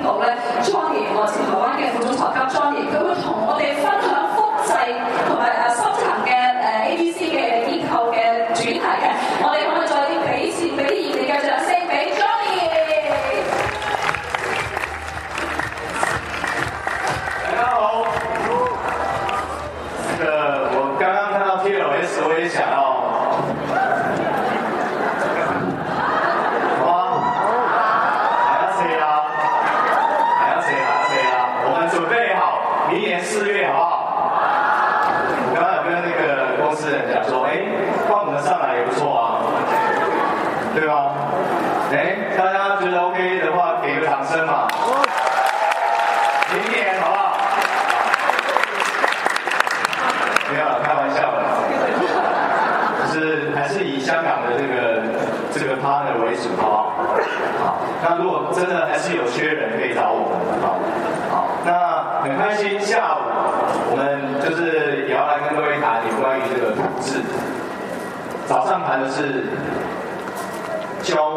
號咧 Johnny， 我前台灣嘅副總裁級 Johnny， 佢會同我哋分享複製同埋深層嘅ABC 嘅結構嘅主題嘅。我哋可唔可以再俾啲熱烈嘅掌聲俾 Johnny？ 大家好，我刚刚看到 TLS， 我也想要。明年4月好不好？我刚刚有跟那个公司人讲说，换我们上来也不错啊，对吧？大家觉得 OK 的话，给个掌声嘛。明年好不好？没有了，开玩笑的，就是还是以香港的这个 partner 为主，好不好？好，那如果真的还是有缺人，可以找我们，好，那。很开心，下午我们就是也要来跟各位谈有关于这个普制。早上谈的是招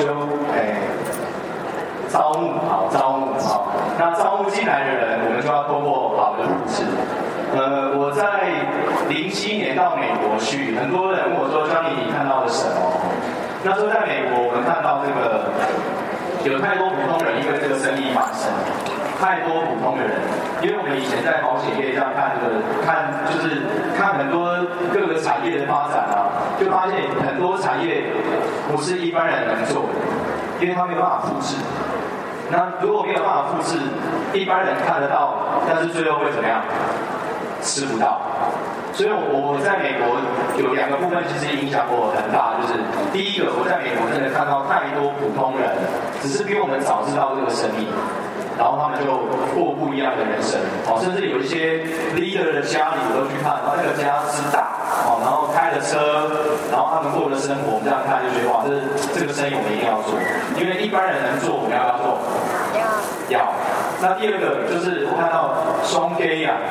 募，那招募进来的人，我们就要通过好的普制。我在07年到美国去，很多人问我说：“Johnny，你看到了什么？”那时候在美国，我们看到这个有太多普通人因为这个生意发生。太多普通的人，因为我们以前在保险业这样就是看很多各个产业的发展啊，就发现很多产业不是一般人能做的，因为他没有办法复制。那如果没有办法复制，一般人看得到，但是最后会怎么样？吃不到。所以我在美国有2个部分其实影响我很大，就是第一个，我在美国真的看到太多普通人，只是比我们早知道这个生意。然后他们就过不一样的人生，甚至有一些 leader 的家里我都去看，然后那个家之大，然后开了车，然后他们过的生活，我们这样看就觉得哇，这个生意我们一定要做，因为一般人能做，我们要不要做？要。那第二个就是我看到双 K 呀，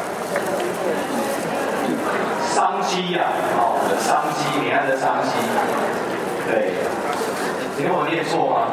商机呀，商机，你看这商机，对，你看我念错吗？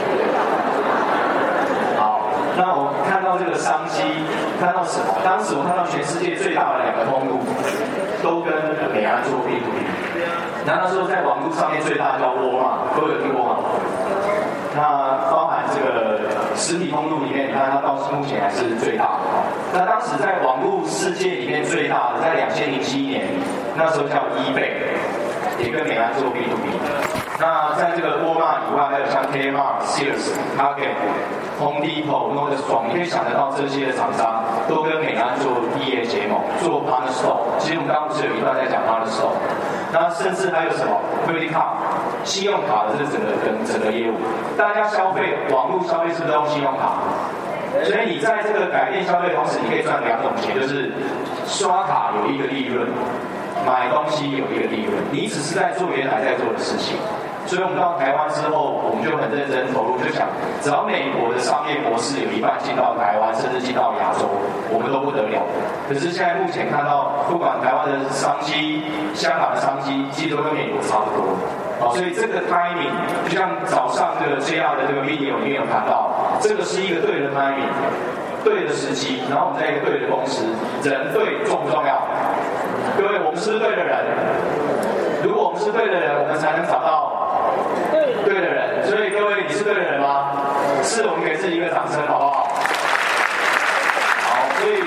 那我看到这个商机，看到什么？当时我看到全世界最大的2个通路，都跟美安做 B2B。那时候在网络上面最大叫沃尔玛，各位有听过吗？那包含这个实体通路里面，你看它到目前还是最大的。那当时在网络世界里面最大的，在2007年，那时候叫 eBay， 也跟美安做 B2B。那在这个沃尔玛以外，还有像 Kmart、Sears、Target、Home Depot、Nordstrom， 你可以想得到这些的厂商都跟美安做异业结盟，做 Partner Store。其实我们刚刚不是有一段在讲 Partner Store， 那甚至还有什么 Credit Card、信用卡的这整个业务，大家消费网络消费是不是用信用卡？所以你在这个改变消费的同时，你可以赚2种钱，就是刷卡有一个利润。买东西有一个利润，你只是在做原来在做的事情。所以我们到台湾之后，我们就很认真投入，就想只要美国的商业模式有一半进到台湾，甚至进到亚洲，我们都不得了。可是现在目前看到，不管台湾的商机、香港的商机，其实都跟美国差不多。所以这个 timing， 就像早上这个 JR 的这个 video 里面有看到，这个是一个对的 timing， 对的时机，然后我们在一个对的公司，人对重不重要？各位，我们是不是对的人？如果我们是对的人，我们才能找到对的人。所以各位，你是对的人吗？是，我们给自己一个掌声，好不好？好，所以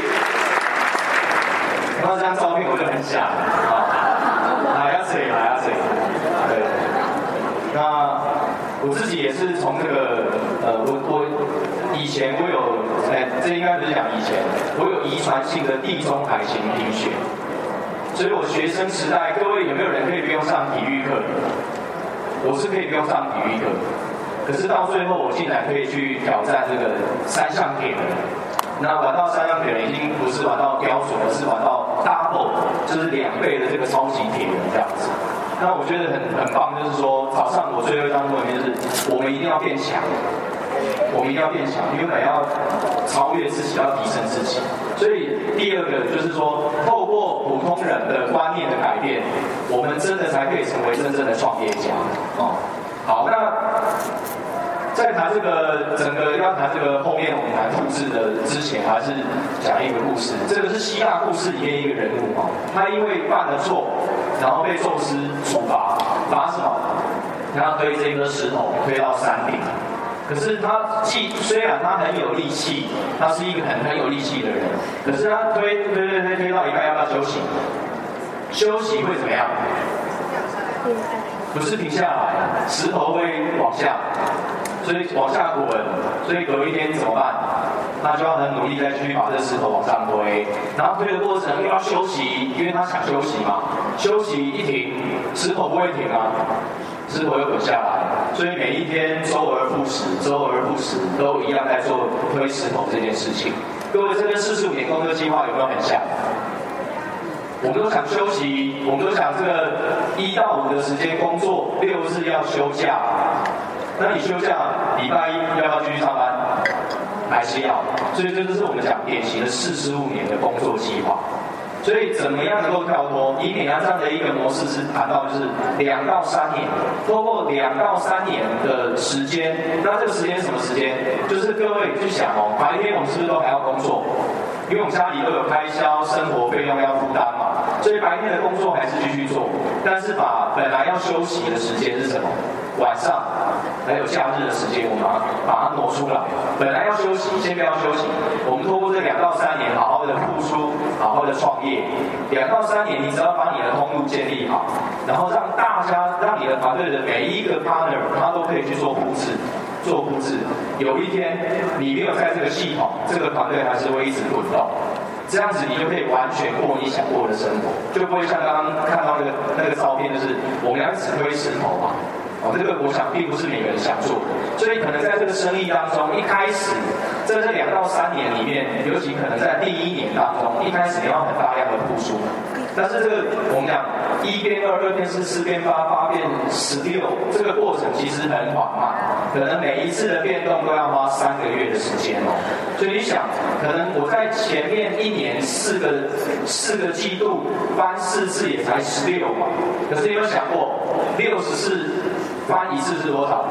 看到这张照片我就很想还要谁？对。那我自己也是从这个我以前我有这应该不是讲以前，我有遗传性的地中海型贫血。所以我学生时代，各位有没有人可以不用上体育课？我是可以不用上体育课，可是到最后我竟然可以去挑战这个3项铁人。那玩到3项铁人已经不是玩到标准，而是玩到 double， 就是2倍的这个超级铁人这样子。那我觉得很棒，就是说早上我最后一张图里面就是我们一定要变强。我们一定要变强，因为我们要超越自己，要提升自己。所以第2个就是说，透过普通人的观念的改变，我们真的才可以成为真正的创业家。好，那在谈这个整个要谈这个后面我们谈复制的之前，还是讲一个故事。这个是希腊故事里面一个人物哦，他因为犯了错，然后被宙斯处罚，罚什么？他推这颗石头推到山顶。可是他虽然他很有力气，他是一个很有力气的人，可是他推到一半要不要休息？休息会怎么样？不是停下来，石头会往下，所以往下滚，所以隔一天怎么办？他就要很努力再继续把这石头往上推，然后推的过程又要休息，因为他想休息嘛。休息一停，石头不会停啊，石头又滚下来，所以每一天周而复始，都一样在做推石头这件事情。各位，这跟45年工作计划有没有很像？我们都想休息，我们都想这个1到5的时间工作，6日要休假。那你休假，礼拜1要不要继续上班？还是要？所以这就是我们讲典型的45年的工作计划。所以怎么样能够跳脱？以美亚这样的一个模式是谈到就是2到3年，通过2到3年的时间，那这个时间是什么时间？就是各位去想哦，白天我们是不是都还要工作？因为我们家里都有开销，生活费用要负担嘛，所以白天的工作还是继续做，但是把本来要休息的时间是什么？晚上还有假日的时间，我们把它挪出来。本来要休息，先不要休息。我们透过这2到3年，好好的付出，好好的创业。2到3年，你只要把你的通路建立好，然后让你的团队的每一个 partner， 他都可以去做复制。有一天你没有在这个系统，这个团队还是会一直滚动，这样子你就可以完全过你想过的生活，就不会像刚刚看到那个照片，就是我们要只推石头嘛。这个我想并不是每个人想做的，所以可能在这个生意当中，一开始在这2到3年里面，尤其可能在第1年当中，一开始你要很大量的付出，但是这个我们讲1变2，2变4，4变8，8变16，这个过程其实很缓慢，可能每一次的变动都要花3个月的时间哦。所以你想，可能我在前面1年4个季度翻4次也才16嘛，可是你有想过64翻一次是多少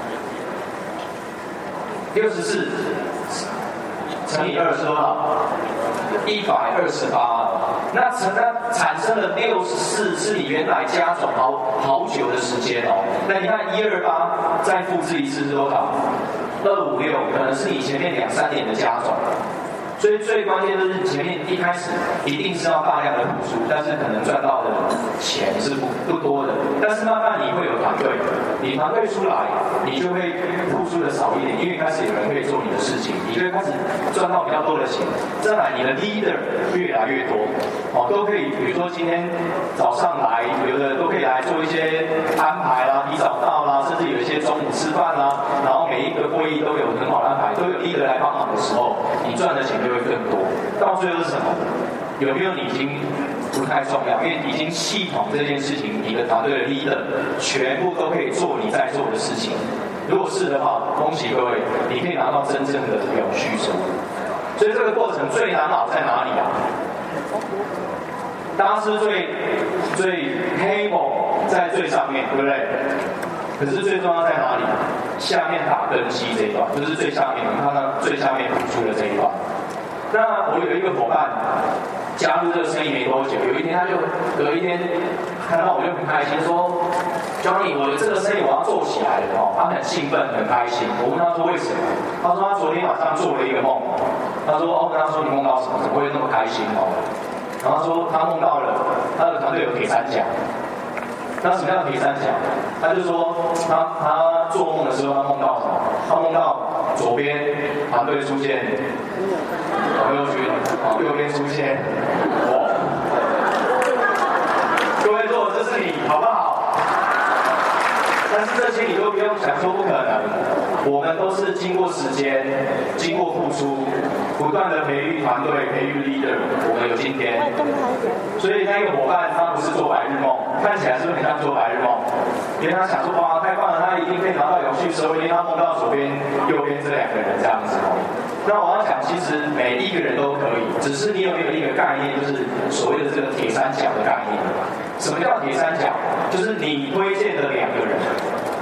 ？64乘以2是多少？128。那产生了64是你原来加总好久的时间哦。那你看128再复制一次是多少？256，可能是你前面2、3年的加总。所以最关键就是前面一开始一定是要大量的付出，但是可能赚到的钱是不多的。但是慢慢你会有团队，你团队出来，你就会付出的少一点，因为开始有人可以做你的事情，你就会开始赚到比较多的钱。再来，你的 leader 越来越多，都可以，比如说今天早上来，有的都可以来做一些安排啦，提早到啦，甚至有一些中午吃饭啦，然后每一个会议都有很好的安排，都有 leader 来帮忙的时候，你赚的钱就会更多。到最后是什么？有没有你已经不太重要，因为已经系统这件事情，你的团队的 leader 全部都可以做你在做的事情。如果是的话，恭喜各位，你可以拿到真正的永续收入。所以这个过程最难熬在哪里啊？大家是最黑猛在最上面，对不对？可是最重要在哪里？下面打根基这一段，就是最下面，我们看到最下面付出的这一段。那我有一个伙伴加入这个生意没多久，有一天他就隔一天看到我就很开心说 ，Johnny， 我这个生意我要做起来了哦。他很兴奋很开心。我问他说为什么？他说他昨天晚上做了一个梦。他说哦，跟他说你梦到什么？怎么会那么开心哦？然后他说他梦到了他的团队有铁三角。那什么叫铁三角？他就说他做梦的时候他梦到什么？他梦到左边团队出现黄佑军，右边出现我。各位，如果这是你，好不好？但是这些你都不用想说不可能，我们都是经过时间、经过付出，不断的培育团队、培育 leader， 我们有今天。所以那个伙伴他不是做白日梦，看起来是不是很像做白日梦？因为他想说哇太棒了，他一定可以拿到永续收益，因为他梦到左边、右边这2个人这样子。那我要讲，其实每一个人都可以，只是你有没有一个概念，就是所谓的这个铁三角的概念。什么叫铁三角？就是你推荐的2个人，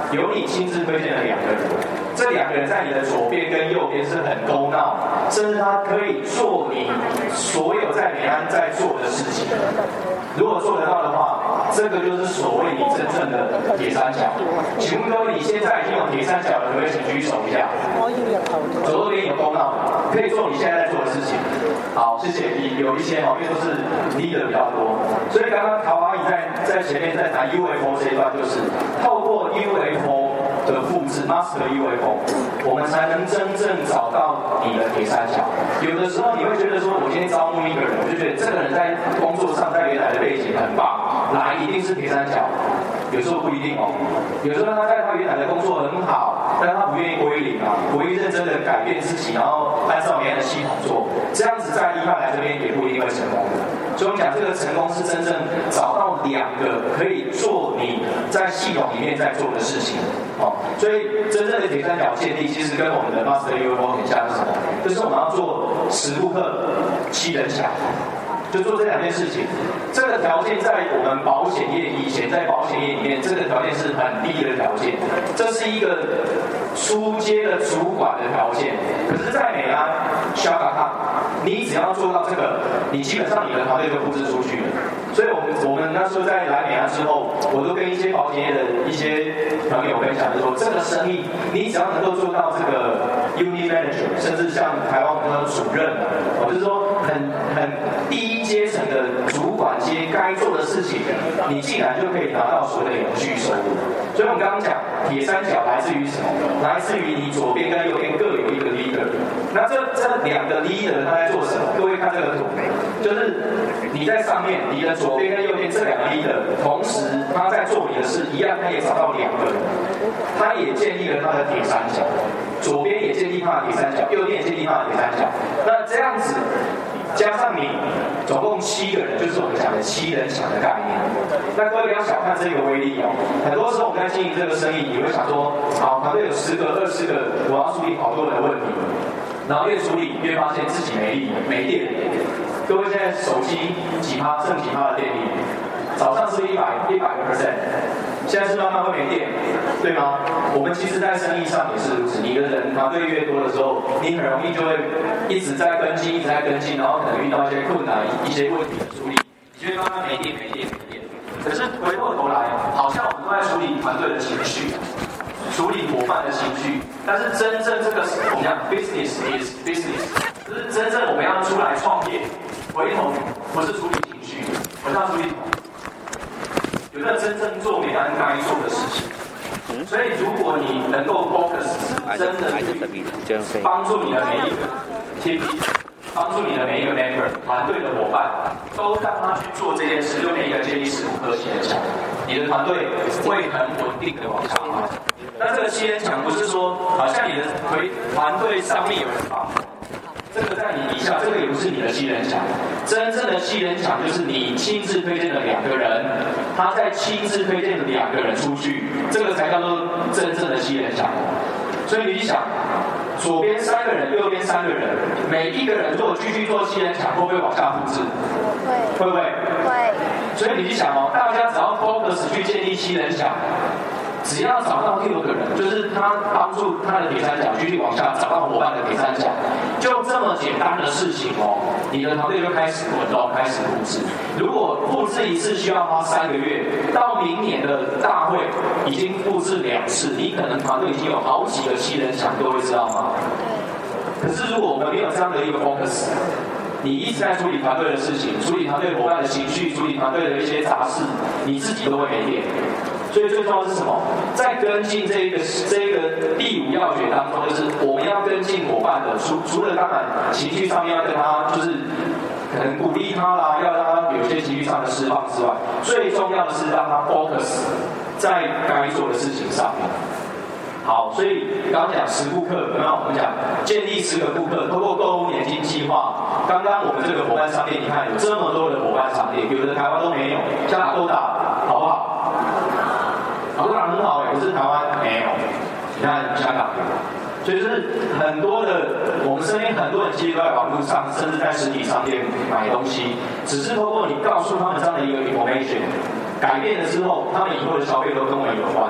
有你亲自推荐的2个人，这2个人在你的左边跟右边是很勾闹，甚至他可以做你所有在美安在做的事情。如果做得到的话，这个就是所谓你真正的铁三角。请问各位，你现在已经有铁三角了，可不可以请举手一下？左边有勾闹的，可以做你现在在做的事情。好，谢谢。有一些因为都是 leader 比较多，所以刚刚陶阿姨在前面在谈 UFO 这一段，就是透过 UFO 的复制 master UFO， 我们才能真正找到你的铁三角。有的时候你会觉得说，我今天招募一个人，我就觉得这个人在工作上在原来的背景很棒，来一定是铁三角。有时候不一定哦，有时候他在他原来的工作很好，但是他不愿意归零啊，不愿意认真的改变自己，然后按照原来的系统做，这样子再厉害来这边也不一定会成功的。所以我们讲这个成功是真正找到2个可以做你在系统里面在做的事情。哦，所以真正的铁三角建立其实跟我们的 Master UFO 很像是什么？就是我们要做10顾客7人墙。就做这2件事情，这个条件在我们保险业以前在保险业里面，这个条件是很低的条件，这是一个初阶的主管的条件。可是，在美安、香港，你只要做到这个，你基本上你的团队就复制出去了。所以我们那时候在来美安之后，我都跟一些保险业的一些朋友分享，就说这个生意，你只要能够做到这个 unit manager， 甚至像台湾我们的主任，我就是说很低阶层的主管阶该做的事情，你竟然就可以拿到所谓的永续收入。所以我们刚刚讲铁三角来自于什么？来自于你左边跟右边各有一个 leader。那这2个 leader 他在做什么？各位看这个图，就是你在上面，你的左边跟右边这2个 leader， 同时他在做你的事一样，他也找到2个人，他也建立了他的铁三角，左边也建立他的铁三角，右边也建立他的铁三角。那这样子。加上你，总共7个人，就是我们讲的7人墙的概念。那各位不要小看这个威力哦。很多时候我们在经营这个生意，你会想说，好，团队有10个、20个，我要处理好多人的问题，然后越处理越发现自己没力、没电。各位现在手机几趴，剩几趴的电力？早上是100%，现在是慢慢会没电，对吗？我们其实在生意上也是如此。你的人团队越多的时候，你很容易就会一直在跟进，然后可能遇到一些困难、一些问题的处理，你就会慢慢没电。可是回过头来，好像我们都在处理团队的情绪，处理伙伴的情绪，但是真正这个我们讲 business is business， 就是真正我们要出来创业，回头不是处理情绪，我是要处理有没有真正做美安该做的事情。所以如果你能够 focus， 真的去帮助你的每一个 team， 帮助你的每一个 member， 团队的伙伴，都让他去做这件事，就每一个建立15颗7人墙，你的团队会很稳定的往上发展。那这个7人墙不是说好像你的团队上面有人绑，这个在你底下，这个也不是你的7人墙。真正的7人墙就是你亲自推荐的2个人，他再亲自推荐的2个人出去，这个才叫做真正的7人墙。所以你想，左边3个人，右边3个人，每一个人如果继续做7人墙，会不会往下复制？会不会？会。所以你想哦，大家只要 focus 去建立7人墙。只要找到6个人，就是他帮助他的铁三角继续往下找到伙伴的铁三角，就这么简单的事情哦，你的团队就开始滚动，开始复制。如果复制一次需要花3个月，到明年的大会已经复制2次，你可能团队已经有好几个7人墙，各位知道吗？可是如果我们没有这样的一个 focus， 你一直在处理团队的事情，处理团队伙伴的情绪，处理团队的一些杂事，你自己都会没电。所以最重要的是什么？在跟进这个第5要诀当中，就是我们要跟进伙伴的，除了当然情绪上面要跟他就是可能鼓励他啦，要让他有些情绪上的释放之外，最重要的是让他 focus 在该做的事情上面。好，所以刚刚讲10顾客，刚刚我们讲建立10个顾客，透过购物年金计划。刚刚我们这个伙伴商店，你看有这么多的伙伴商店，有的台湾都没有，像阿勾达好不好？阿勾达很好可是台湾没有。你看香港有，所以就是很多的，我们身边很多人其实都在网络上，甚至在实体商店买东西，只是透过你告诉他们这样的一个 information。改变了之后，他们以后的消费都跟我有关。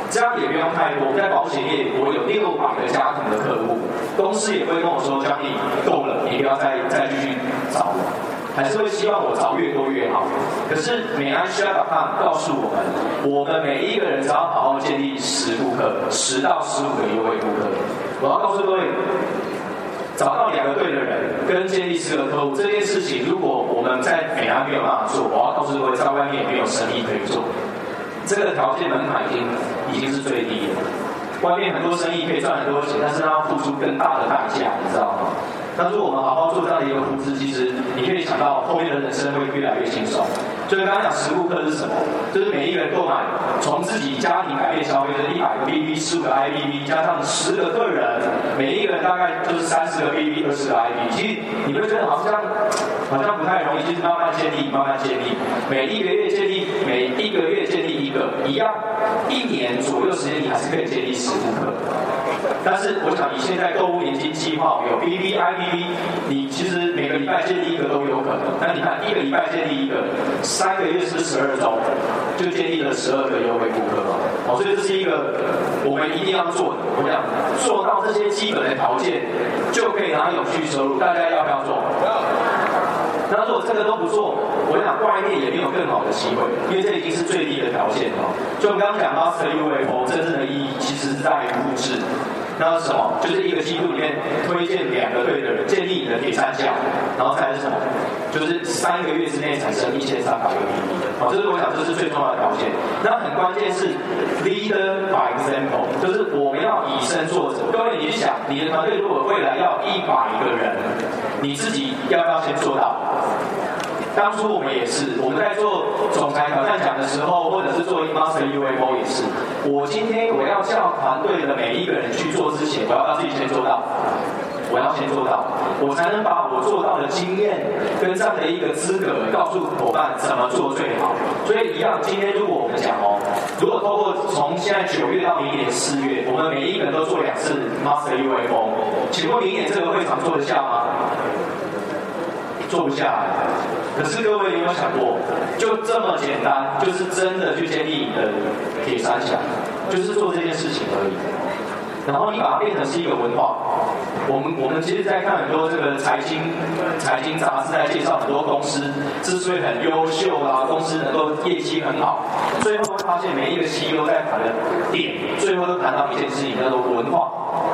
这样也不用太多。在保险业，我有600个家庭的客户，公司也会跟我说：“Johnny，够了，你不要再继续找了。”还是会希望我找越多越好。可是美安Share.com告诉我们每一个人只要好好建立10顾客，10到15个优惠顾客。我要告诉各位，找到2个对的人，跟建立10个客户这件事情，如果我们在美安没有办法做，我要告诉各位，在外面也没有生意可以做。这个条件门槛已经是最低的。外面很多生意可以赚很多钱，但是它要付出更大的代价，你知道吗？那如果我们好好做这样的一个投资，其实你可以想到后面的人生会越来越轻松。所以刚刚讲10顾客是什么？就是每一个人购买，从自己家庭改变消费，就是100个 BB、15个 IBB， 加上10个客人，每一个人大概就是30个 BB、20个 IBB。其实你会觉得好像不太容易，就是慢慢建立，每一个月建立一个，一样，1年左右时间你还是可以建立10顾客。但是我想，你现在购物年金计划有 BB、IBB， 你其实每个礼拜建立一个都有可能。那你看，1个礼拜建立一个，3个月是12周，就建立了12个优惠顾客嘛。所以这是一个我们一定要做的。我想做到这些基本的条件，就可以拿永续收入。大家要不要做？那如果这个都不做，我想外面也没有更好的机会，因为这已经是最低的条件了。就我们刚刚讲 Master UFO 真正的意义，其实是在于复制。那是什么？就是一个季度里面推荐2个对的人，建立你的铁三角，然后再是什么？就是3个月之内产生1300个 BB。这是我想这是最重要的条件。那很关键是 leader by example， 就是我们要以身作则。各位，你去想，你的团队如果未来要100个人，你自己要不要先做到？当初我们也是，我们在做总裁挑战奖的时候，或者是做 Master UFO 也是。我今天我要叫团队的每一个人去做之前，我要自己先做到，我才能把我做到的经验跟这样的一个资格告诉伙伴怎么做最好。所以一样，今天如果我们讲如果透过从现在9月到明年4月，我们每一个人都做2次 Master UFO， 请问明年这个会场做得下吗？做不下来。可是各位，你有没有想过，就这么简单，就是真的去建立你的铁三角，就是做这件事情而已。然后你把它变成是一个文化。我们其实在看很多这个财经杂志，在介绍很多公司之所以很优秀啦，公司能够业绩很好，最后会发现每一个 CEO 在谈的点，最后都谈到一件事情，叫做文化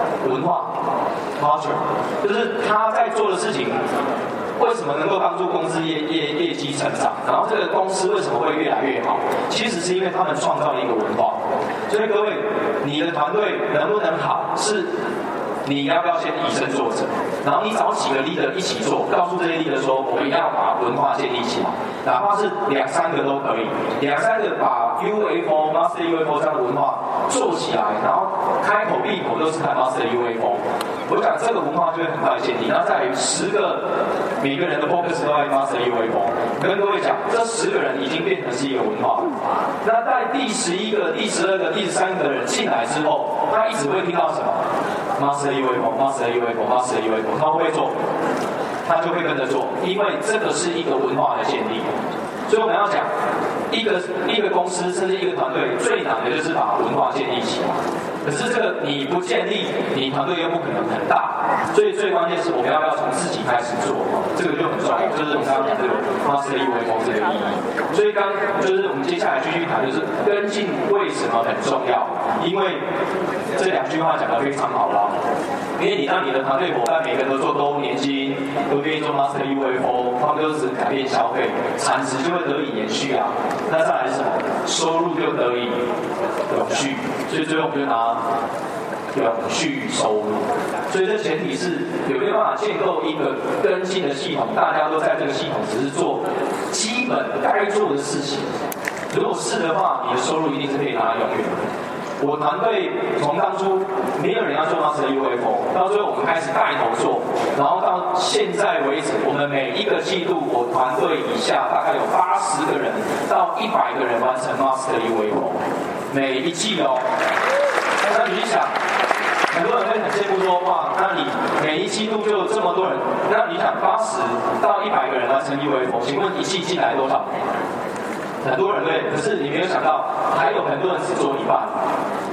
culture， 就是他在做的事情。为什么能够帮助公司业绩成长？然后这个公司为什么会越来越好？其实是因为他们创造了一个文化。所以各位，你的团队能不能好，是你要不要先以身作则？然后你找几个 leader 一起做，告诉这些 leader 说，我们要把文化建立起来，哪怕是2-3个都可以，2-3个把 Master UFO 这样的文化做起来，然后开口闭口都是谈 Master UFO。我想这个文化就会很快建立，然后在于10个每个人的 focus 都在 Master UFO。跟各位讲，这10个人已经变成是一个文化。那在第11个、第12个、第13个人进来之后，他一直会听到什么 ？Master UFO， 他会做，他就会跟着做，因为这个是一个文化的建立。所以我们要讲，一个公司甚至一个团队最难的就是把文化建立起来。可是这个你不建立，你团队又不可能很大，所以最关键是我们要不要从自己开始做，这个就很重要，就是我们刚刚讲这个 Master UFO 这个意义。所以就是我们接下来继续谈，就是跟进为什么很重要，因为这2句话讲得非常好啦。因为你让你的团队伙伴每个人都做购物年金，都愿意做 Master UFO， 他们都只改变消费，产值就会得以延续啊。那再来是什么？收入就得以永续。所以最后我们就拿永续收入。所以这前提是有没有办法建构一个跟进的系统，大家都在这个系统只是做基本该做的事情。如果是的话，你的收入一定是可以拿来永远的。我团队从当初没有人要做 Master UFO， 到最后我们开始带头做，然后到现在为止，我们每一个季度，我团队以下大概有80个人到100个人完成 Master UFO， 每一季哦。那你去想，很多人会很羡慕说，哇，那你每一季度就这么多人，那你想80到100个人完成 UFO， 请问一季进来多少？很多人对，可是你没有想到，还有很多人只做一半。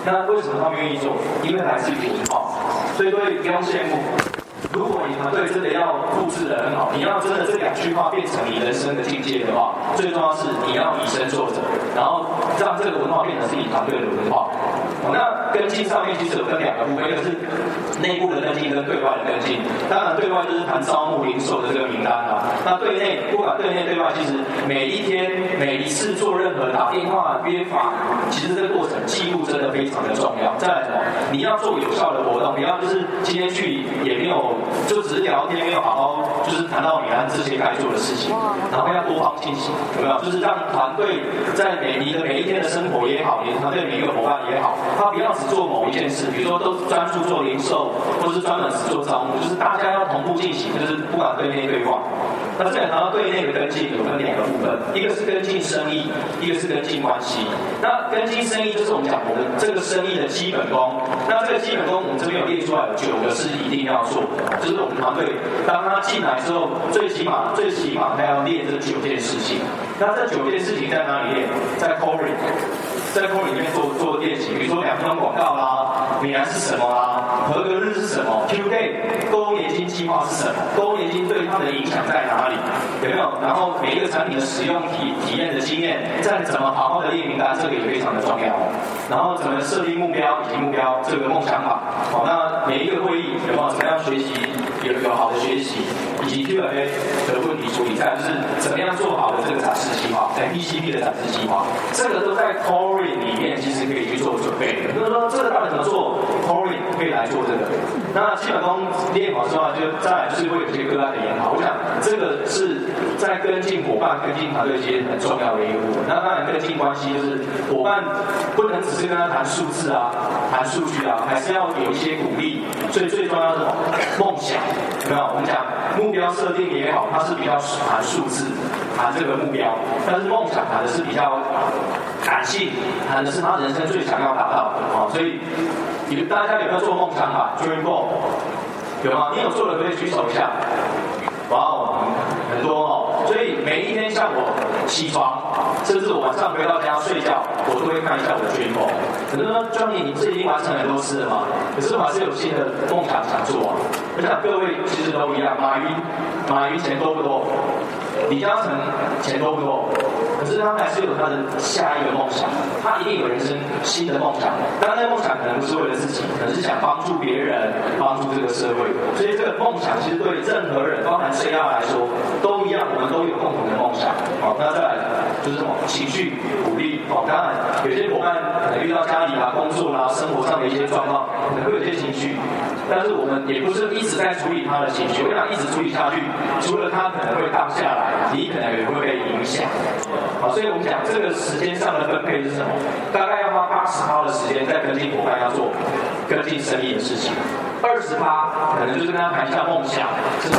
那为什么他们愿意做？因为来自于文化，所以各位不用羡慕。如果你团队真的要复制得很好，你要真的这2句话变成你人生的境界的话，最重要是你要以身作则，然后让这个文化变成是你团队的文化。那跟进上面其实有分2个部分，一个是内部的跟进跟对外的跟进。当然对外就是谈招募零售的这个名单啊。那对内不管对内对外，其实每一天每一次做任何打电话约访，其实这个过程记录真的非常的重要。再来什么？你要做有效的活动，你要就是今天去也没有就只是聊天，没有好好就是谈到米兰这些该做的事情，然后要多方进行，有没有？就是让团队在你的每一天的生活也好，你的团队每一个伙伴也好，他不要只做某一件事，比如说都专注做零售，或是专门只做招募，就是大家要同步进行，就是不管对内对外。那这里谈到对内的跟进，有分2个部分，一个是跟进生意，一个是跟进关系。那跟进生意就是我们讲我们这个生意的基本功。那这个基本功我们这边有列出来有9个是一定要做的，就是我们团队当他进来之后，最起码他要列这9件事情。那这9件事情在哪里列？在 Core。在 Core 里面做练习，比如说2分钟广告啦，米兰是什么啦，合格日是什么 ，Q-Day 购物年金计划是什么，购物年金对它的影响在哪里，有没有？然后每一个产品的使用体验的经验，再怎么好好的列名单，这个也非常的重要。然后怎么设定目标以及目标这个梦想法，好，那每一个会议有没有怎么样学习有好的学习，以及 Q&A 的问题处理，再就是怎么样做好的这个展示计划 ，PCP 的展示计划，这个都在 Core里面其实可以去做准备的。就是说这个到底怎么做 ，Core 可以来做这个。那基本功练好之后，就再来就是会有一些个案的研讨。我想这个是在跟进伙伴、跟进团队其实很重要的一个部分。那当然跟进关系就是伙伴不能只是跟他谈数字啊、谈数据啊，还是要有一些鼓励。所以最重要的是梦想，有没有？我们讲目标设定也好，它是比较谈数字、谈这个目标，但是梦想谈的是比较感性，谈的是他人生最想要达到的啊。所以大家有没有做梦想法 ？Dream Board 有吗？你有做的可以举手一下。哇哦，很多哦。所以每一天像我起床，甚至我晚上回到家睡觉，我都会看一下我的 Dream Board。可能说 Johnny 你不是已经完成很多次了吗？可是我还是有新的梦想想做啊。我想各位其实都一样，马云钱多不多？李嘉诚钱多不多？可是他还是有他的下一个梦想，他一定有人生新的梦想。当然，那个梦想可能不是为了自己，可能是想帮助别人，帮助这个社会。所以这个梦想其实对任何人，包含谁来说都一样，我们都有共同的梦想。好，那再来就是什么情绪鼓励。好，当然有些伙伴可能遇到家里啦、工作啦、生活上的一些状况，可能会有些情绪，但是我们也不是一直在处理他的情绪。我想一直处理下去，除了他可能会荡下来，你可能也会被影响。好，所以我们讲这个时间上的分配是什么？大概要花80%的时间在跟进伙伴要做跟进生意的事情，20%可能就是跟他谈一下梦想，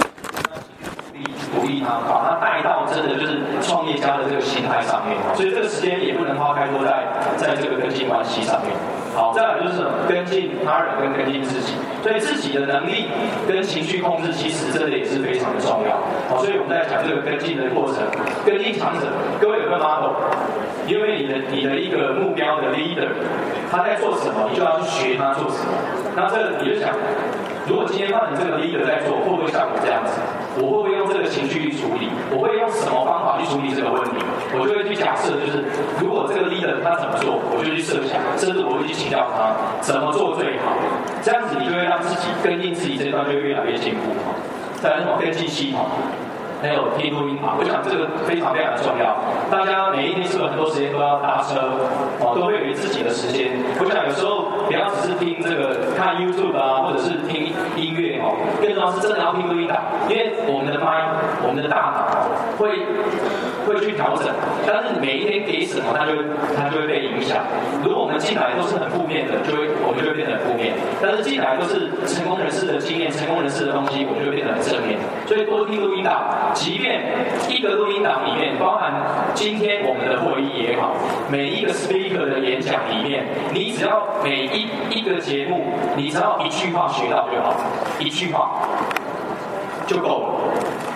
鼓励他，把他带到真的就是创业家的这个心态上面。所以这个时间也不能花太多在这个跟进关系上面。好，再来就是跟进他人跟跟进自己，所以自己的能力跟情绪控制其实真的也是非常的重要。好，所以我们在讲这个跟进的过程，跟进强者，各位有没有 model？ 因为你的一个目标的 leader， 他在做什么，你就要去学他做什么。那这个你就想，如果今天让你这个 leader 在做，会不会像我这样子？我会不会用这个情绪去处理？我会用什么方法去处理这个问题？我就会去假设，就是如果这个 leader 他怎么做，我就去设想，甚至我会去请教他怎么做最好。这样子你就会让自己跟进自己这段就会越来越进步。再来什么跟进系统？还有听录音法，我想这个非常非常的重要。大家每一天是不是很多时间都要搭车，都会有自己的时间。我想有时候不要只是听这个看 YouTube 啊，或者是听音乐哦，更重要是真的要听录音档，因为我们的mind，我们的大脑会去调整，但是每一天给什么，它就会被影响。如果我们进来都是很负面的，我们就会变得很负面；但是进来都是成功人士的经验、成功人士的东西，我们就会变得很正面。所以多听录音档。即便一个录音档里面包含今天我们的会议也好，每一个 speaker 的演讲里面，你只要每一个节目，你只要一句话学到就好，一句话就够了。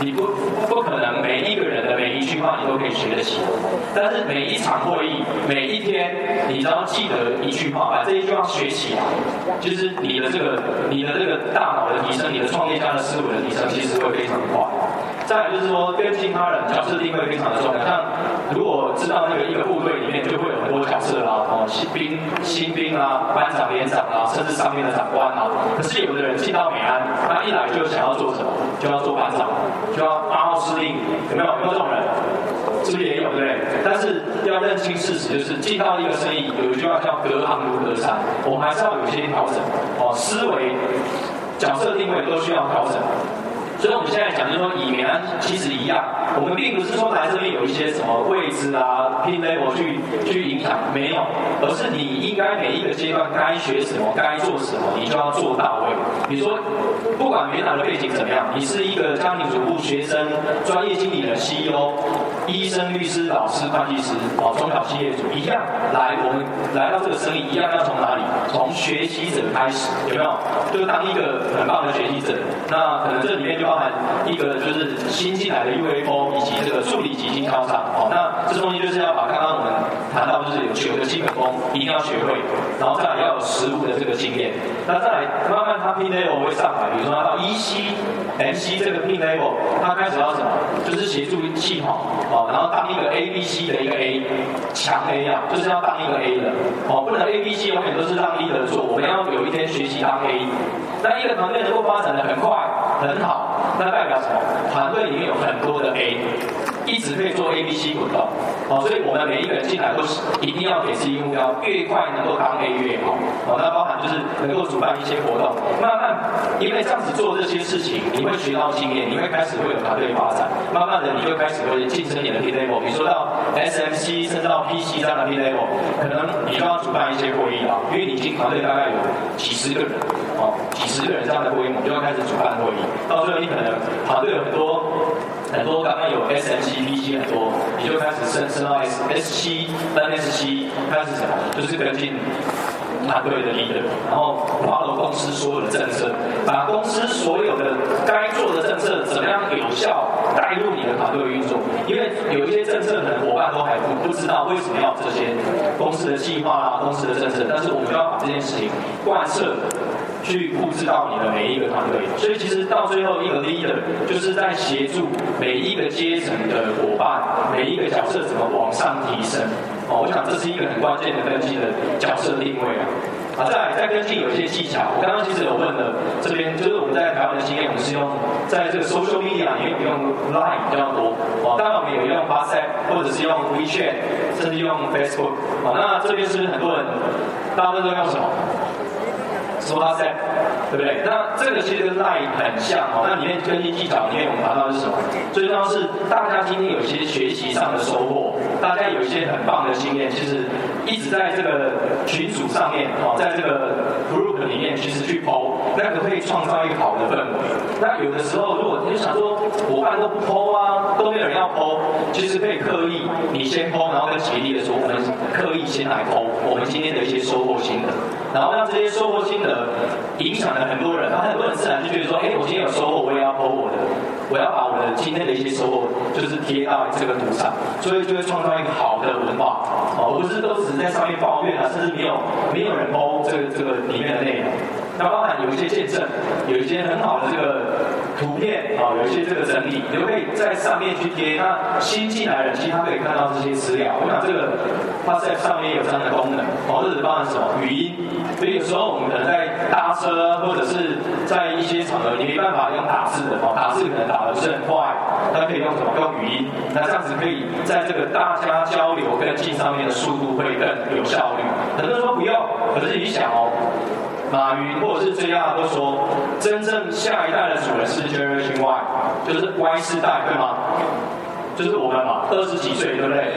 你不可能每一个人的每一句话你都可以学得起，但是每一场会议，每一天，你只要记得一句话，把这一句话学起来，就是你的这个大脑的提升，你的创业家的思维的提升，其实会非常快。再来就是说，跟进他人角色定位非常的重要。像如果知道一个部队里面就会有很多角色啦，新兵啊，班长、连长啊，甚至上面的长官啊。可是有的人进到美安，他一来就想要做什么？就要做班长，就要8号司令，有没有这种人？是不是也有，对不对？但是要认清事实，就是进到一个生意，有一句话叫隔行如隔山，我们还是要有一些调整思维、角色定位都需要调整。所以我们现在讲就是说，以美安其实一样，我们并不是说来这边有一些什么位置啊、P level 去影响，没有，而是你应该每一个阶段该学什么、该做什么，你就要做到位。比如说，不管原来的背景怎么样，你是一个家庭主妇、学生、专业经理人、CEO、医生、律师、老师、会计师，中小企业主一样来，我们来到这个生意一样要从哪里？从学习者开始，有没有？就当一个很棒的学习者，那可能这里面就包含一个就是新进来的 UFO 以及这个助理及经销商那这东西就是要把刚刚我们谈到就是有9个基本功一定要学会，然后再来要有实务的这个经验，那再来慢慢他 P level 会上来，比如说他到EC、MC 这个 P level， 他开始要什么？就是协助系统然后当一个 ABC 的一个 A 强 A 就是要当一个 A 的不能 ABC 永远都是让 leader 做，我们要有一天学习当 A。那一个团队能够发展的很快很好，那代表什么？团队里面有很多的 A， 一直可以做 ABC 滚动所以我们每一个人进来都是一定要给自己目标，越快能够当 A 越好那包含就是能够主办一些活动，慢慢因为这样子做这些事情，你会学到经验，你会开始会有团队发展，慢慢的你就开始会晋升你的 P level， 比如说到 SMC 甚至到 PC 这样的 P level， 可能你就要主办一些会议因为你已经团队大概有几十个人几十个人这样的规模，就要开始主办会议，到最后你可能团队有很多刚刚有 SMC、PC 很多，你就开始升到 S7、NSC， 开始什么？就是跟进团队的 leader， 然后follow公司所有的政策，把公司所有的该做的政策怎么样有效带入你的团队运作。因为有一些政策可能伙伴都还不知道为什么要这些公司的计划公司的政策，但是我们就要把这件事情贯彻。去布置到你的每一个团队，所以其实到最后一个 leader 就是在协助每一个阶层的伙伴，每一个角色怎么往上提升我想这是一个很关键的跟进的角色定位再跟进有一些技巧，我刚刚其实有问了，这边就是我们在台湾的经验，我们是用在这个 social media 里面用 Line 比较多当然我们有用 WhatsApp 或者是用 WeChat， 甚至用 Facebook那这边是不是很多人大部分都用什么？说WhatsApp，对不对？那这个其实跟 Line 很像那里面跟进技巧里面我们谈到的是什么？最重要是大家今天有一些学习上的收获，大家有一些很棒的经验，其实一直在这个群组上面在这个 group 里面其实去 po， 那个可以创造一个好的氛围。那有的时候如果你想说伙伴都不 po 都没有人要 po， 其实可以刻意你先 po， 然后跟协力的说我们刻意先来 po 我们今天的一些收获心得，然后让这些收获心得影响了很多人，然后很多人自然就觉得说，我今天有收获，我也要 po 我要把我的今天的一些收获就是贴到这个图上，所以就会创造一个好的文化而不是都只是在上面抱怨甚至没有人 po 这个里面的内容。那包含有一些见证，有一些很好的这个图片有一些这个整理，你就可以在上面去贴。那新进来的人其实他可以看到这些资料。我想这个WhatsApp上面有这样的功能或者是包含什么语音，所以有时候我们可能在搭车或者是在一些场合，你没办法用打字的打字可能打得不是很快，那可以用什么？用语音。那这样子可以在这个大家交流跟进上面的速度会更有效率。很多人说不用，可是你想马云或者是最亚都说，真正下一代的主人是 Generation Y， 就是 Y 世代，对吗？就是我们嘛，20几岁，对不对？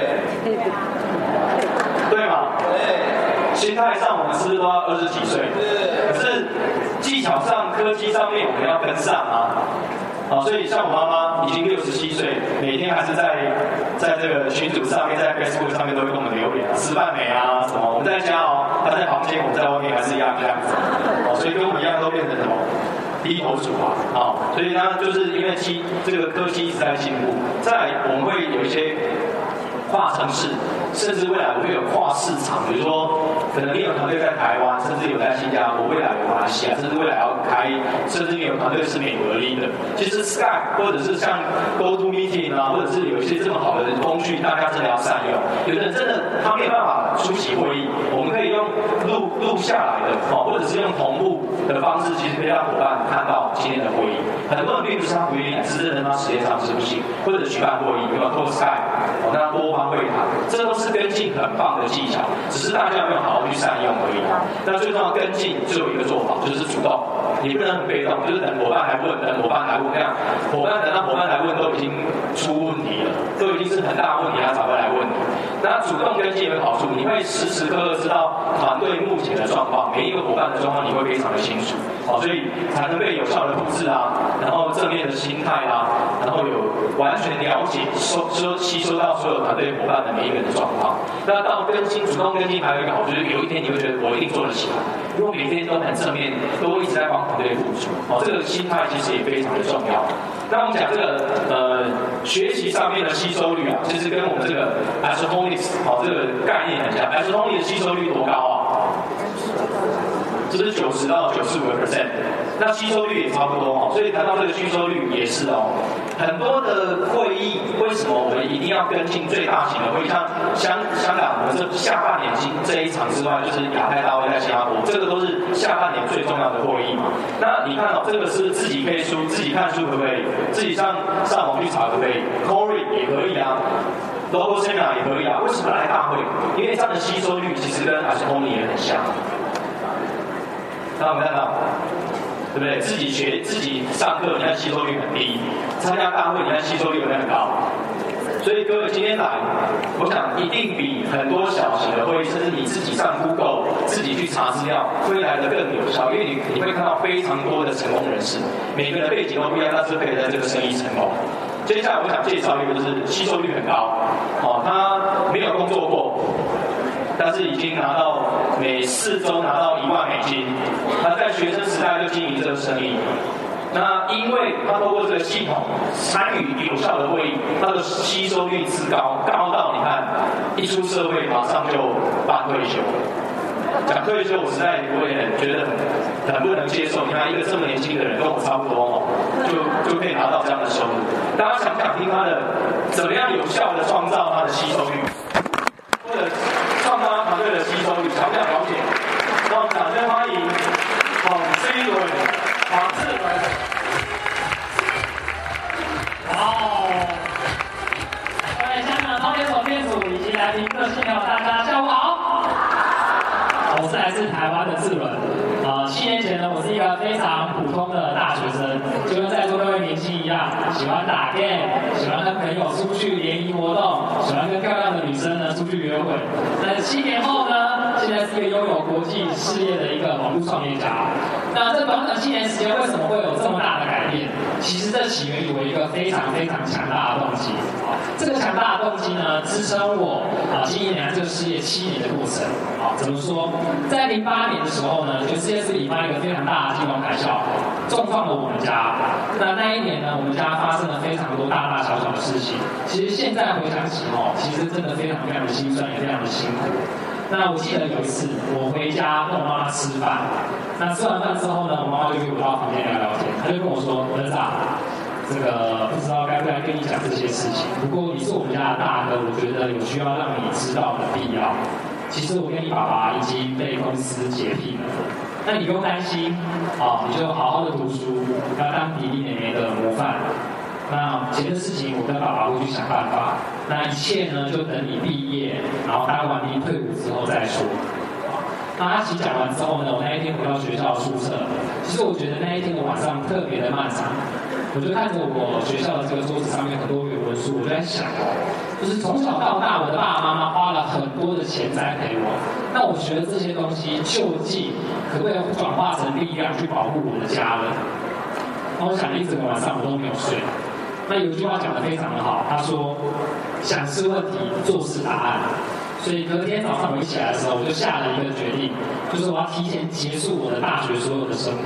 对嘛？心态上我们是不是都要20几岁？可是技巧上、科技上面我们要跟上所以像我妈妈已经67岁，每天还是在这个群组上面，在 Facebook 上面都会跟我们留言，吃饭没什么。我们在家她在房间，我们在外面还是一样这样子所以跟我们一样都变成什么低头族啊，所以呢，就是因为这个科技一直在进步，再来我们会有一些跨城市，甚至未来我会有跨市场，比如说可能你有团队在台湾，甚至有在新加坡，未来有马来西亚，甚至未来要开，甚至你有团队是美国的 leader。其实 Skype 或者是像 GoToMeeting 啊，或者是有一些这么好的工具，大家真的要善用。有的人真的他没有办法出席会议，我们可以用录下来的或者是用同步的方式，其实可以让伙伴看到今天的会议。很多人并不是他不愿意来，是真的他时间上是不行，或者举办会议，有透过 Skype， 那多方会谈，这都是跟进很棒的技巧，只是大家没有好好去善用而已。那最重要跟进只有一个做法，就是主动，你不能很被动，就是等伙伴来问，等伙伴来问，那样等到伙伴来问都已经出问题了，都已经是很大的问题，他才会来问你。那主动跟进有好处，你会时时刻刻知道团队目前的状况，每一个伙伴的状况你会非常的清楚，所以才能被有效的布置啊，然后正面的心态啊，然后有完全了解吸收到所有团队伙伴的每一个人的状况。那到主动跟进还有一个好处，就是有一天你会觉得我一定做得起来，因为每天都很正面，都一直在帮团队付出，这个心态其实也非常的重要。那我们讲这个学习上面的吸收率啊，其实跟我们这个 Astronomics 这个概念很像。Astronomics 的吸收率多高啊？就是90到95%，那吸收率也差不多所以谈到这个吸收率也是很多的会议，为什么我们一定要跟进最大型的会议？像香港，我们这下半年这一场之外，就是亚太大会在新加坡，这个都是下半年最重要的会议嘛。那你看这个是自己背书，自己看书可不可以？自己上网去查可不可以 ？Corey 也可以啊。Logo Seminar 也可以啊。为什么来大会？因为这样的吸收率其实跟 Astronomy 也很像。大家有没有看到？对不对？自己学、自己上课，你看吸收率很低；参加大会，你看吸收率有没有很高？所以各位今天来，我想一定比很多小型的会议，甚至你自己上 Google 自己去查资料，会来得更有效。因为你会看到非常多的成功人士，每个人背景都不一样，但是可以在这个生意成功。接下来我想介绍一个，就是吸收率很高，他没有工作过。但是已经拿到每4周拿到1万美金，他在学生时代就经营这个生意。那因为他透过这个系统参与有效的会议，他的吸收率之高，高到你看一出社会马上就办退休。讲退休，我实在我也觉得很不能接受。你看一个这么年轻的人，跟我差不多就可以拿到这样的收入。大家想不想听他的怎么样有效的创造他的吸收率，或者创造他团队的吸收率？想不想了解？那我们掌声欢迎黄志伦。 各位香港超连锁店主以及来宾各性朋友，大家下午好。我是来自台湾的志伦。7年前呢，我是一个非常普通的大学生，就跟在座各位年轻一样，喜欢打 game， 喜欢跟朋友出去联谊活动，喜欢跟漂亮的女生呢出去约会。但是7年后呢，现在是一个拥有国际事业的一个网络创业家。那这短短7年时间，为什么会有这么大的改变？其实这起源于我一个非常非常强大的动机。这个强大的动机呢，支撑我经营这个事业7年的过程。怎么说？在08年的时候呢，就世界是引发一个非常大的金融海啸，重创了我们家。那一年呢，我们家发生了非常多大大小小的事情。其实现在回想起其实真的非常非常的心酸，也非常的辛苦。那我记得有一次，我回家跟我妈妈吃饭，那吃完饭之后呢，我妈妈就约我到房间聊聊天，她就跟我说：“儿子啊，这个不知道该不该跟你讲这些事情，不过你是我们家的大哥，我觉得有需要让你知道的必要。其实我跟你爸爸已经被公司解聘了，那你不用担心，你就好好的读书，要当弟弟妹妹的模范。那钱的事情，我跟爸爸会去想办法。那一切呢，就等你毕业，然后当完兵退伍之后再说。”那他其实讲完之后呢，我那一天回到学校宿舍，其实我觉得那一天的晚上特别的漫长。我就看着我学校的这个桌子上面很多原文书，我就在想，就是从小到大，我的爸爸妈妈花了很多的钱栽培我，那我学的这些东西究竟可不可以转化成力量去保护我的家人？那我想一整个晚上我都没有睡。那有一句话讲得非常的好，他说：“想是问题，做是答案。”所以隔天早上我一起来的时候，我就下了一个决定，就是我要提前结束我的大学所有的生活。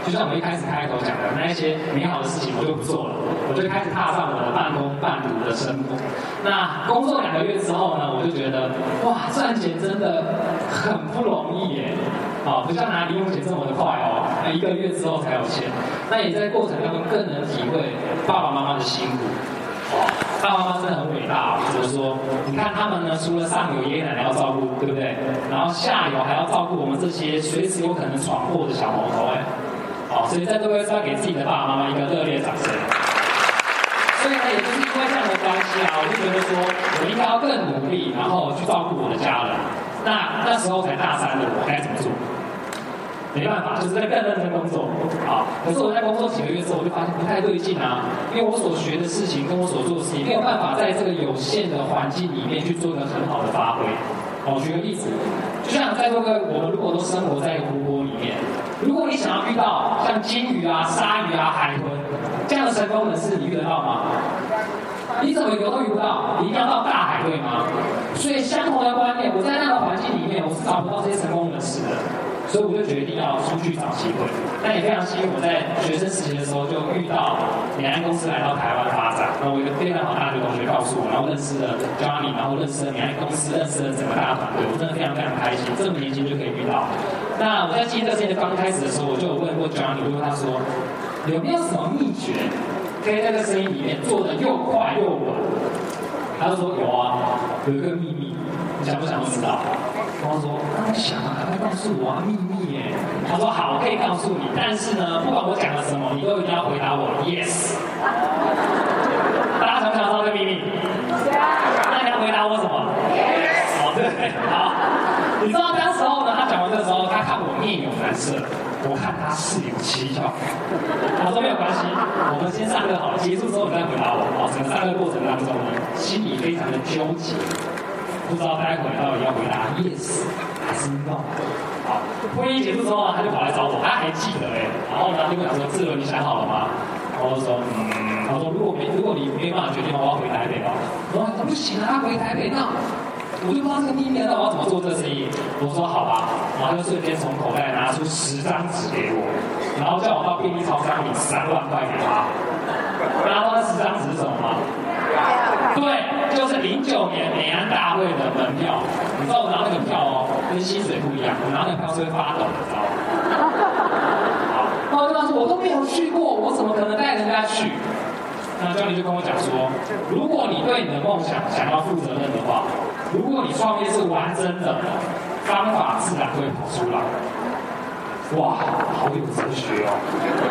就像我一开始开头讲的，那一些美好的事情我就不做了，我就开始踏上我的半工半读的生活。那工作2个月之后呢，我就觉得哇，赚钱真的很不容易耶。不像拿零用钱这么的快哦，1个月之后才有钱。那也在过程当中更能体会爸爸妈妈的辛苦。爸爸妈妈真的很伟大，怎么说？你看他们呢，除了上有爷爷奶奶要照顾，对不对？然后下游还要照顾我们这些随时有可能闯祸的小毛头哎。所以在这边是要给自己的爸爸妈妈一个热烈的掌声。所以呢，也就是因为这样的关系啊，我就觉得说我应该要更努力，然后去照顾我的家人。那时候才大3的我该怎么做？没办法，就是在更认真工作啊。可是我在工作几个月之后，我就发现不太对劲啊，因为我所学的事情跟我所做的事情没有办法在这个有限的环境里面去做一个很好的发挥。我举个例子，就像在座各位，我们如果都生活在一个湖泊里面，如果你想要遇到像金鱼啊、鲨鱼啊、海豚这样的成功人士，你遇得到吗？你怎么游都遇不到，你一定要到大海，对吗？所以相同的观念，我在那个环境里面，我是找不到这些成功人士的。所以我就决定要出去找机会。那也非常幸运，我在学生时期的时候就遇到两岸公司来到台湾发展。那我一个非常好大学同学告诉我，然后认识了 Johnny， 然后认识了两岸公司，认识了整个大团队，我真的非常非常开心，这么年轻就可以遇到。那我在记这事情刚开始的时候，我就有问过 Johnny， 我问他说有没有什么秘诀，可以在这个生意里面做得又快又稳？他就说有啊，有一个秘密，你想不想知道？我说刚才想啊，赶快告诉我啊，秘密耶。他说好，我可以告诉你，但是呢，不管我讲了什么，你都一定要回答我 yes。大家想不想知道这个秘密？那你要回答我什么 ？yes。哦，对，好。你知道当时候呢，他讲完的时候，他看我面有难色，我看他事有蹊跷。我说没有关系，我们先上课好了，结束之后你再回答我。整个上课过程当中呢，心里非常的纠结。不知道待会到底要回答 yes 还是 no。好，会议结束之后呢，他就跑来找我，他还记得哎，然后呢就跟我讲说：“志伦，你想好了吗？”然后我说：“他说如果你没办法决定的话，我要回台北了。”我说：“不行啊，他回台北，那我就不知道这个秘密，那我要怎么做这生意？”我说：“好吧。”然后就瞬间从口袋拿出10张纸给我，然后叫我到便利超商领3万块给他。然后那10张纸是什么吗？对，就是09年美安大会的门票。你知道我拿那个票哦，跟薪水不一样，我拿那个票是会发抖的，知道吗？好，然后我就跟他说，我都没有去过，我怎么可能带人家去？那教练就跟我讲说，如果你对你的梦想想要负责任的话，如果你创业是玩真的，方法自然会跑出来。哇，好有哲学哦！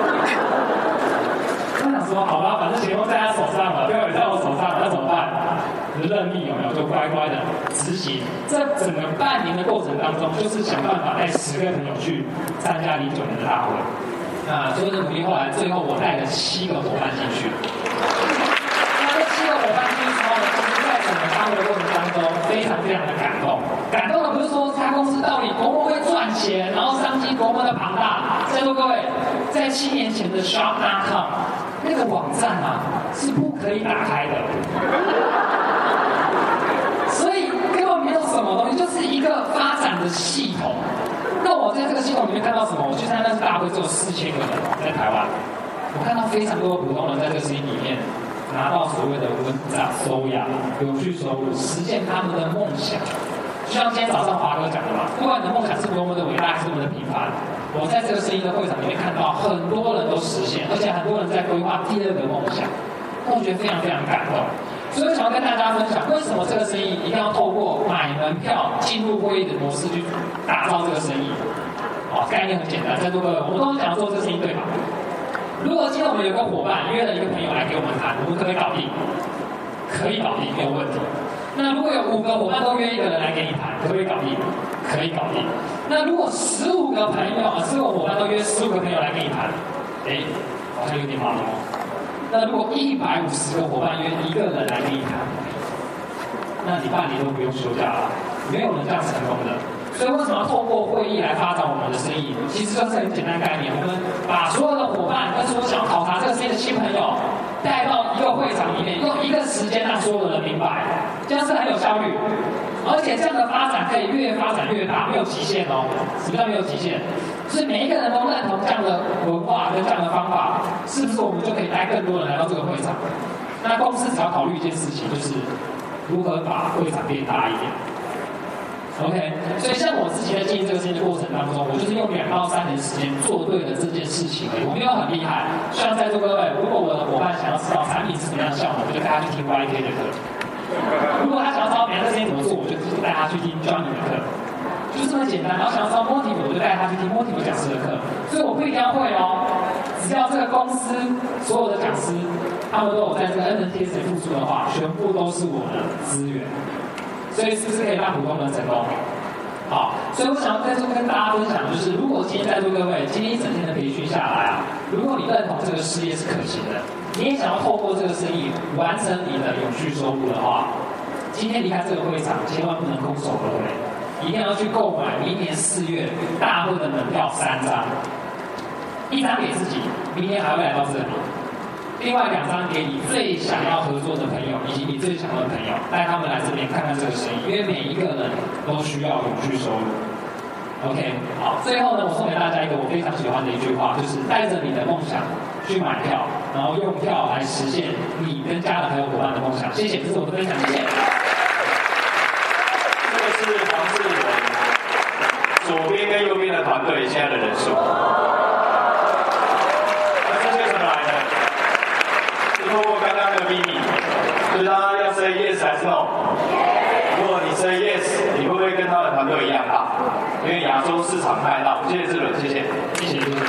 我想说，好吧，反正钱都在他手上了，票也在我手上，那怎么办？任命有没有？就乖乖的执行。这整个半年的过程当中，就是想办法带10个朋友去参加09年的大会。那所以的努力，后来最后我带了7个伙伴进去。那这7个伙伴进去之后呢，其实在整个大会的过程当中，非常非常的感动。感动的不是说这家公司到底多么会赚钱，然后商机多么的庞大。在座各位，在7年前的 Shop.com 那个网站啊是不可以打开的，所以根本没有什么东西，就是一个发展的系统。那我在这个系统里面看到什么？我去参加那次大会，只有4000个人在台湾，我看到非常多的普通人在这个事情里面拿到所谓的稳涨收养、有序收入，实现他们的梦想。就像今天早上华哥讲的嘛，不管你的梦想是多么的伟大，还是多么的平凡，我在这个生意的会场里面看到很多人都实现，而且很多人在规划第2个梦想，那我觉得非常非常感动。所以我想要跟大家分享，为什么这个生意一定要透过买门票进入会议的模式去打造这个生意。概念很简单，在座各位，我们都想做这个生意，对吧？如果今天我们有个伙伴约了一个朋友来给我们谈，我们可不可以搞定？可以搞定，没有问题。那如果有5个伙伴都约1个人来给你谈，可不可以搞定？可以搞定。那如果15个伙伴都约15个朋友来给你谈，好像有点麻烦哦。那如果150个伙伴约1个人来给你谈，那你半年都不用休假了，没有人这样成功的。所以为什么要透过会议来发展我们的生意？其实就是很简单的概念，我们把所有的伙伴跟所有想要考察这个生意的新朋友带到一个会场里面，用1个时间让所有人明白，这样是很有效率，而且这样的发展可以越发展越大，没有极限哦。什么叫没有极限？ 所以每一个人都认同这样的文化跟这样的方法，是不是我们就可以带更多人来到这个会场？那公司只要考虑一件事情，就是如何把会场变大一点。OK， 所以像我自己在经营这个事情的过程当中，我就是用2到3年时间做对了这件事情而已，我没有很厉害。像在座各位，如果我的伙伴想要知道产品是怎么样的效果，我就带他去听 YK 的课；如果他想要知道每个事情怎么做，我就带他去听 Johnny 的课，就这么简单。然后想要知道 Motive， 我就带他去听 Motive 讲师的课。所以我不一定要会哦，只要这个公司所有的讲师，他们都有在这个 NNTS 付出的话，全部都是我的资源。所以是不是可以让普通人成功？好，所以我想要在这边跟大家分享，就是如果今天在座各位今天一整天的培训下来啊，如果你认同这个事业是可行的，你也想要透过这个生意完成你的永续收入的话，今天离开这个会场千万不能空手而回，一定要去购买明年4月大会的门票3张，1张给自己，明年还会来到这里。另外2张给你最想要合作的朋友，以及你最想要的朋友，带他们来这边看看这个生意，因为每一个人都需要永续收入。OK， 好，最后呢，我送给大家一个我非常喜欢的一句话，就是带着你的梦想去买票，然后用票来实现你跟家人还有伙伴的梦想。谢谢，这是我的分享，谢谢。 这个是黄志文左边跟右边的团队现在的人数。透过刚刚那个秘密，就是大家要 say yes 还是 no？ 如果你 say yes， 你会不会跟他的团队一样大？因为亚洲市场太大。谢谢志伦，谢谢，谢谢，谢谢。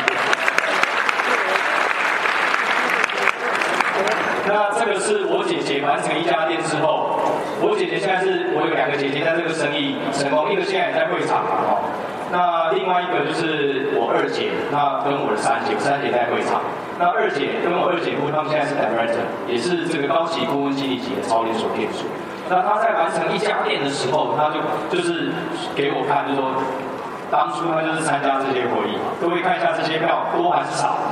那这个是我姐姐完成1家店之后，我姐姐现在是我有2个姐姐在这个生意成功，一个现在也在会场哦。那另外一个就是我2姐，那跟我的3姐，我3姐在会场。那2姐跟我2姐夫，他们现在是 director， 也是这个高级顾问经理级的超连锁店主。那他在完成1家店的时候，他就是给我看，就说当初他就是参加这些会议，各位看一下这些票多还是少？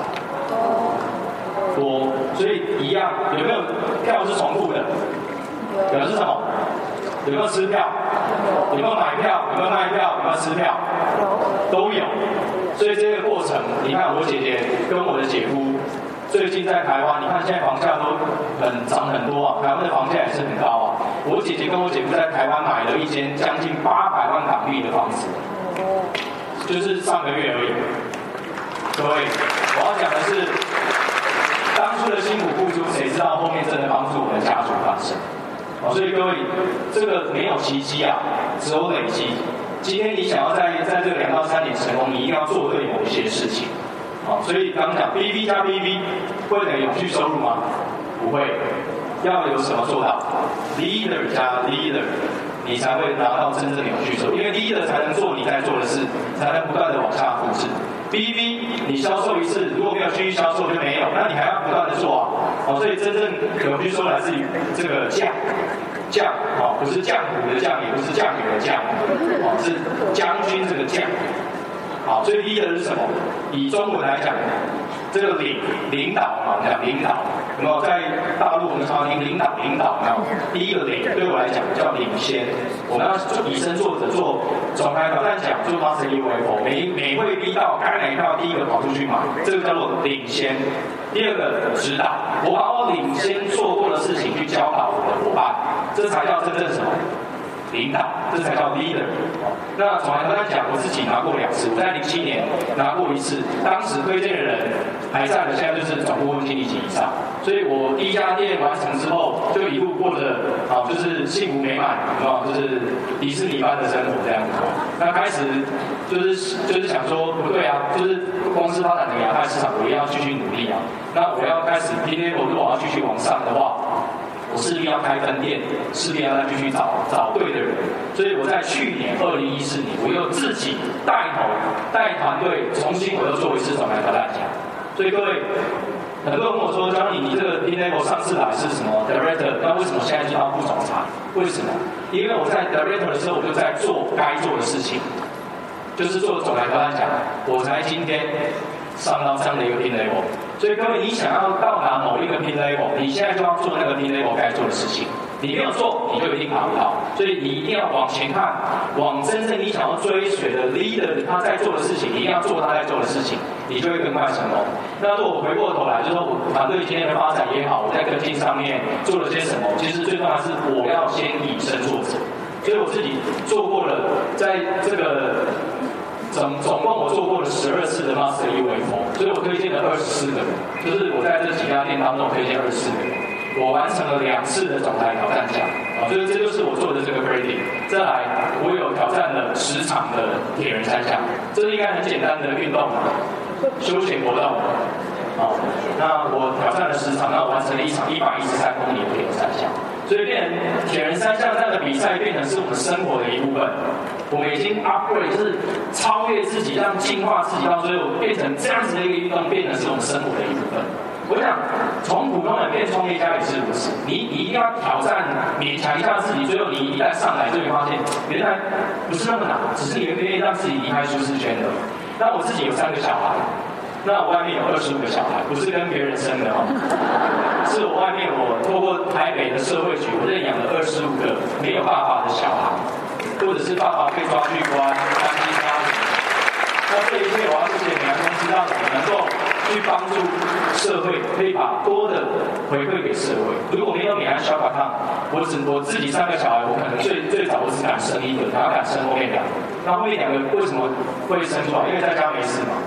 多，所以一样，有没有票是重复的？表示什么？有没有吃票？有没有买票？有没有卖票？有没有吃票？都有。所以这个过程，你看我姐姐跟我的姐夫，最近在台湾，你看现在房价都涨很多啊，台湾的房价也是很高啊。我姐姐跟我姐夫在台湾买了一间将近800万港币的房子，就是上个月而已。各位，我要讲的是，当初的辛苦付出，谁知道后面真的帮助我们家族翻身？所以各位，这个没有奇迹啊，只有累积。今天你想要在这个2到3年成功，你一定要做对某一些事情。所以刚刚讲 BV 加 BV 会等于永续收入吗？不会。要有什么做到 ？Leader 加 Leader， 你才会拿到真正的永续收入。因为 Leader 才能做你该做的事，才能不断的往下复制。BV 你销售一次，如果没有继续销售就没有，那你还要不断的做啊。所以真正永续收入来自于这个将，不是浆糊的酱，也不是酱油的酱，是将军这个将。好，所以第一个是什么？以中文来讲，这个领导嘛，我们讲领导，有没有在大陆我们常听领导，有没有？第一个领对我来讲叫领先，我们要以身作则，做总开挑战奖，做 Master EVO， 每会逼到该哪一票第一个跑出去买，这个叫做领先。第二个指导，我把我领先做过的事情去教导我的伙伴，这才叫真正什么？领导，这才叫 leader。那总来跟他讲，我自己拿过2次，我在07年拿过1次，当时推荐的人还在的，现在就是总顾问经理级以上。所以我第1家店完成之后，就一路过着就是幸福美满，就是迪士尼般的生活这样子。那开始就是想说，不对啊，就是公司发展的亚太市场，我也要继续努力啊。那我要开始，今天如果我要继续往上的话，我势必要开分店，势必要再继续找对的人。所以我在去年2014年，我又自己带团队，重新我又做一次总裁挑战奖。所以各位，很多人问我说，Johnny，你这个 level 上次来是什么 director？ 那为什么现在就当副总裁？为什么？因为我在 director 的时候，我就在做该做的事情，就是做总裁挑战奖，我才今天上到这样的一个 pin level。所以各位，你想要到达某一个 pin level， 你现在就要做那个 pin level 该做的事情。 你没有做，你就一定达不到。所以你一定要往前看，往真正你想要追随的 leader 他在做的事情，你一定要做他在做的事情，你就会更快成功。那如果我回过头来，就是说我团队今天的发展也好，我在跟进上面做了些什么，其实最重要的是我要先以身作则。所以我自己做过了，在这个总共我做过了12次的 Master UFO， 所以我推荐了24个人，就是我在这几家店当中推荐24个人。我完成了2次的总裁挑战奖，所以这就是我做的这个 grading。再来，我有挑战了10场的铁人三项，这是应该很简单的运动，休闲活动。那我挑战了10场，然后完成了1场113公里的铁人三项，所以变成铁人三项这样的比赛变成是我们生活的一部分。我们已经 upgrade， 就是超越自己，让进化自己，到最后变成这样子的一个运动，变成是我们生活的一部分。我想，从普通人变创业家也是如此。你一定要挑战，勉强一下自己，最后你一旦上来，就会发现原来不是那么难，只是你愿意让自己离开舒适圈的。那我自己有3个小孩，那我外面有25个小孩，不是跟别人生的哦，是我外面我透过台北的社会局，我认养了25个没有爸爸的小孩，或者是爸爸被抓去关，单亲家庭。那这一切我要谢谢美安公司，让我们能够去帮助社会，可以把多的回馈给社会。如果没有美安小卡康，我自己3个小孩，我可能最早我只敢生1个，然后敢生后面2个。那后面2个为什么会生出来？因为在家没事嘛。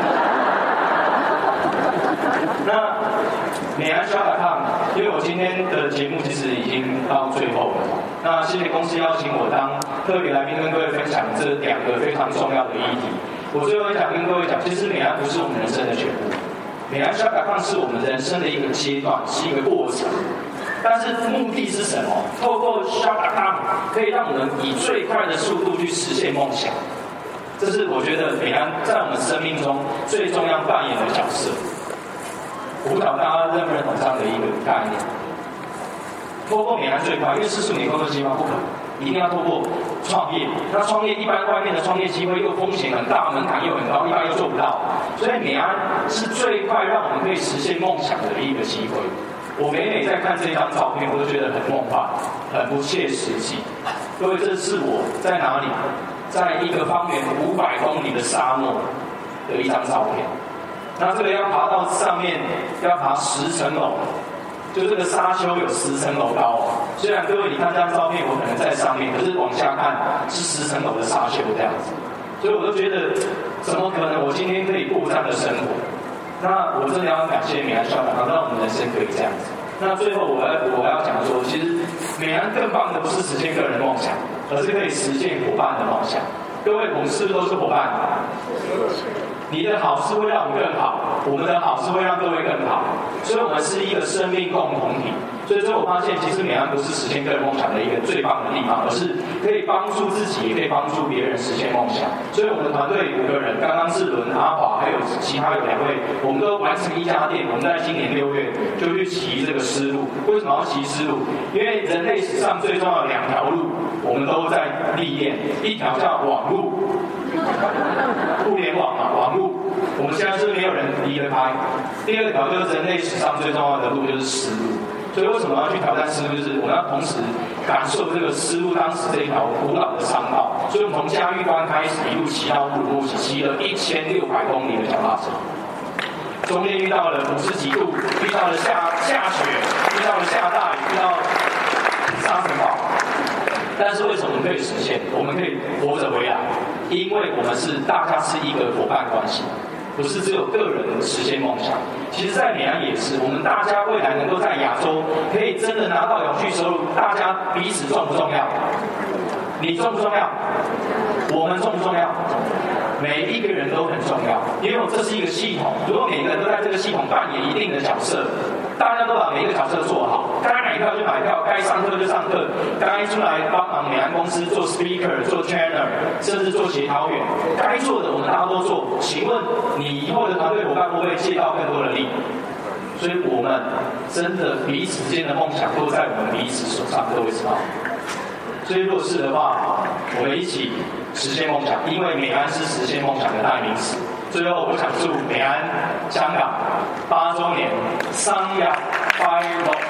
那美安小卡康，因为我今天的节目其实已经到最后了。那谢谢公司邀请我当特别来宾，跟各位分享这2个非常重要的议题。我最后想跟各位讲，其实美安不是我们人生的全部，美安小卡康是我们人生的一个阶段，是一个过程。但是目的是什么？透过小卡康，可以让我们以最快的速度去实现梦想。这是我觉得美安在我们生命中最重要扮演的角色。我不知道大家认不认同这样的一个概念。透过美安最快，因为45年工作计划不可能。一定要透过创业，那创业一般外面的创业机会又风险很大，门槛又很高，一般又做不到，所以美安是最快让我们可以实现梦想的一个机会。我每每在看这张照片，我都觉得很梦幻，很不切实际。各位，这是我在哪里？在一个方圆500公里的沙漠的一张照片。那这个要爬到上面，要爬10层楼。就这个沙丘有10层楼高，虽然各位你看这张照片，我可能在上面，可是往下看是10层楼的沙丘这样子，所以我都觉得怎么可能我今天可以过这样的生活？那我真的要感谢美安小卡康，让我们人生可以这样子。那最后我要讲说，其实美安更棒的不是实现个人的梦想，而是可以实现伙伴的梦想。各位，我们是不是都是伙伴？你的好是会让我们更好，我们的好是会让各位更好，所以我们是一个生命共同体。所以最后我发现，其实美安不是实现个人梦想的一个最棒的地方，而是可以帮助自己，也可以帮助别人实现梦想。所以我们的团队5个人，刚刚志伦、阿华，还有其他有2位，我们都完成1家店。我们在今年6月就去骑这个丝路。为什么要骑丝路？因为人类史上最重要的2条路，我们都在历练。一条叫网路。互联网嘛，网路，我们现在是没有人离得开。第2条就是人类史上最重要的路，就是丝路。所以为什么要去挑战丝路？就是我们要同时感受这个丝路当时这条古老的商道。所以我们从嘉峪关开始一路骑到乌鲁木齐，骑了1600公里的脚踏车。中间遇到了50几度，遇到了下雪，遇到了下大雨，遇到沙尘暴。但是为什么可以实现？我们可以活着回来，因为我们大家是一个伙伴关系，不是只有个人实现梦想。其实，在美安也是，我们大家未来能够在亚洲可以真的拿到永续收入，大家彼此重不重要？你重不重要？我们重不重要？每一个人都很重要，因为这是一个系统。如果每个人都在这个系统扮演一定的角色，大家都把每一个角色做好，该买票就买票，该上课就上课，该出来帮忙美安公司做 speaker、做 trainer， 甚至做协调员，该做的我们大家都做。请问你以后的团队伙伴会不会借到更多的力？所以我们真的彼此间的梦想都在我们彼此手上，各位知道。所以若是的话，我们一起实现梦想，因为美安是实现梦想的代名词。最后，我想祝美安香港8周年商业快乐。